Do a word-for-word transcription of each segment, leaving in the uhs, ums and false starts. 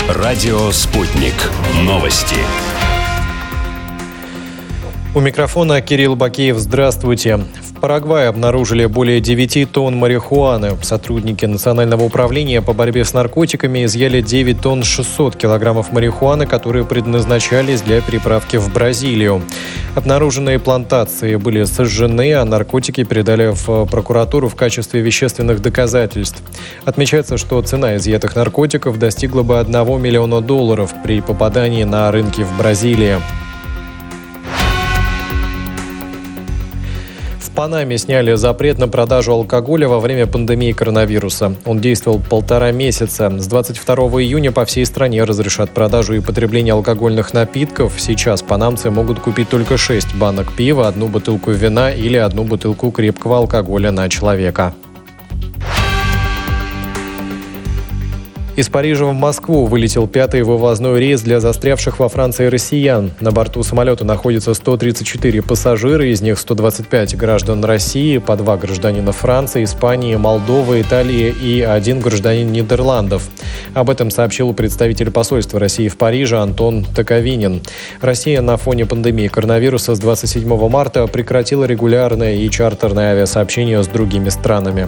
Радио «Спутник». Новости. У микрофона Кирилл Бакеев. Здравствуйте. В Парагвае обнаружили более девяти тонн марихуаны. Сотрудники Национального управления по борьбе с наркотиками изъяли девять тонн шестьсот килограммов марихуаны, которые предназначались для переправки в Бразилию. Обнаруженные плантации были сожжены, а наркотики передали в прокуратуру в качестве вещественных доказательств. Отмечается, что цена изъятых наркотиков достигла бы одного миллиона долларов при попадании на рынки в Бразилии. В Панаме сняли запрет на продажу алкоголя во время пандемии коронавируса. Он действовал полтора месяца. С двадцать второго июня по всей стране разрешат продажу и потребление алкогольных напитков. Сейчас панамцы могут купить только шесть банок пива, одну бутылку вина или одну бутылку крепкого алкоголя на человека. Из Парижа в Москву вылетел пятый вывозной рейс для застрявших во Франции россиян. На борту самолета находится сто тридцать четыре пассажира, из них сто двадцать пять граждан России, по два гражданина Франции, Испании, Молдовы, Италии и один гражданин Нидерландов. Об этом сообщил представитель посольства России в Париже Антон Таковинин. Россия на фоне пандемии коронавируса с двадцать седьмого марта прекратила регулярное и чартерное авиасообщение с другими странами.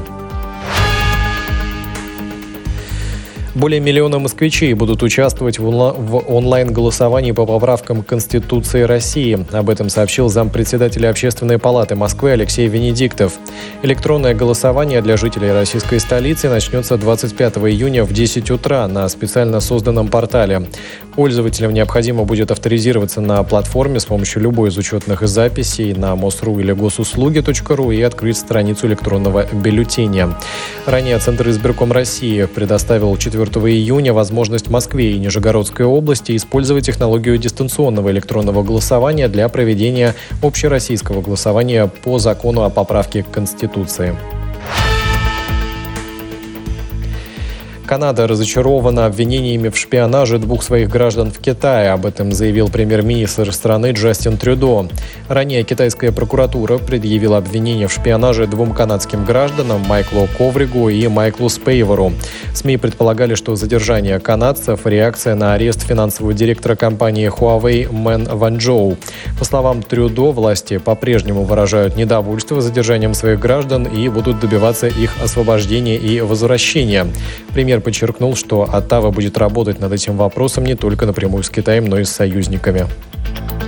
Более миллиона москвичей будут участвовать в онлайн-голосовании по поправкам к Конституции России. Об этом сообщил зампредседателя Общественной палаты Москвы Алексей Венедиктов. Электронное голосование для жителей российской столицы начнется двадцать пятого июня в десять утра на специально созданном портале. Пользователям необходимо будет авторизироваться на платформе с помощью любой из учетных записей на Мосру или госуслуги точка ру и открыть страницу электронного бюллетеня. Ранее Центр избирком России предоставил четвертого июня возможность Москве и Нижегородской области использовать технологию дистанционного электронного голосования для проведения общероссийского голосования по закону о поправке к Конституции. Канада разочарована обвинениями в шпионаже двух своих граждан в Китае. Об этом заявил премьер-министр страны Джастин Трюдо. Ранее китайская прокуратура предъявила обвинение в шпионаже двум канадским гражданам Майклу Ковригу и Майклу Спейвору. СМИ предполагали, что задержание канадцев – реакция на арест финансового директора компании Huawei Мэн Ванчжоу. По словам Трюдо, власти по-прежнему выражают недовольство задержанием своих граждан и будут добиваться их освобождения и возвращения. Премьер подчеркнул, что Оттава будет работать над этим вопросом не только напрямую с Китаем, но и с союзниками.